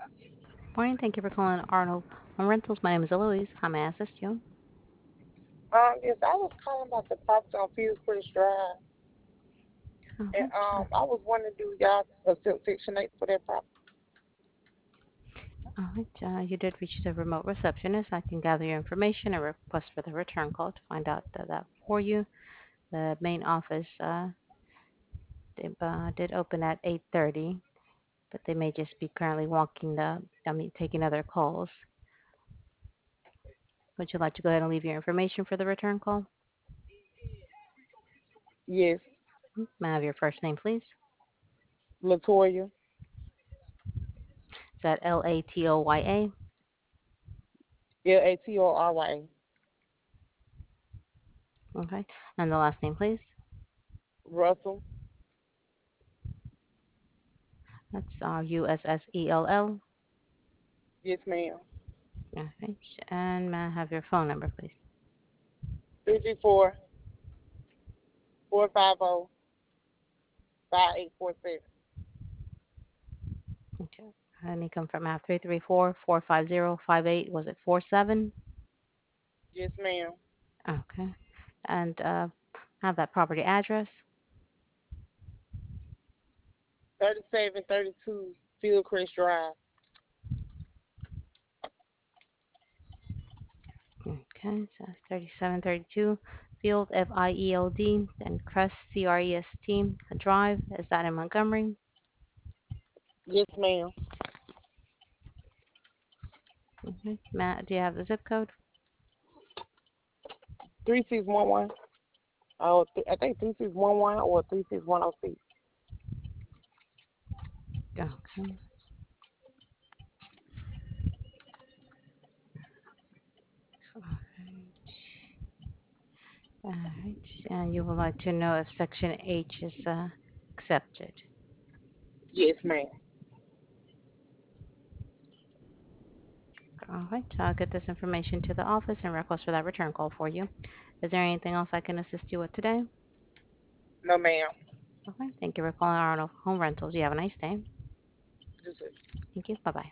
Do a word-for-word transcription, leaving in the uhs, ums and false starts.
Morning. Thank you for calling Arnold Home Rentals. My name is Eloise. How may I assist you? Um, yes, I was calling about the property on Fieldcrest Drive, All and right. um, Uh, I was wondering, do y'all accept Section eight for that property? all right. Uh, you did reach the remote receptionist. I can gather your information and request for the return call to find out that, that for you. The main office uh, they, uh, did open at eight thirty, but they may just be currently walking the, I mean, taking other calls. Would you like to go ahead and leave your information for the return call? Yes, Hmm, May I have your first name, please? Latoya, Is that L A T O Y A? L A T O R Y A, Okay. And the last name, please? Russell. That's uh, U S S E L L. Yes, ma'am. Okay. And may I have your phone number, please? Three three four four five zero five eight four seven. Okay. Let me confirm. I have three three four, four five zero, five eight. Was it four seven? Yes, ma'am. Okay. And uh, have that property address. Thirty-seven thirty-two Fieldcrest Drive. Okay. So that's thirty-seven thirty-two Field, F I E L D, and Crest, C R E S T, Drive. Is that in Montgomery? Yes, ma'am. Okay. Matt, do you have the zip code? Three six one one. Oh, th- I think three six one one or three six one zero six. Okay. All right. And you would like to know if Section H is uh, accepted. Yes, ma'am. All right. I'll get this information to the office and request for that return call for you. Is there anything else I can assist you with today? No, ma'am. Okay. Thank you for calling Arnold Home Rentals. You have a nice day. Just Thank you. Bye bye.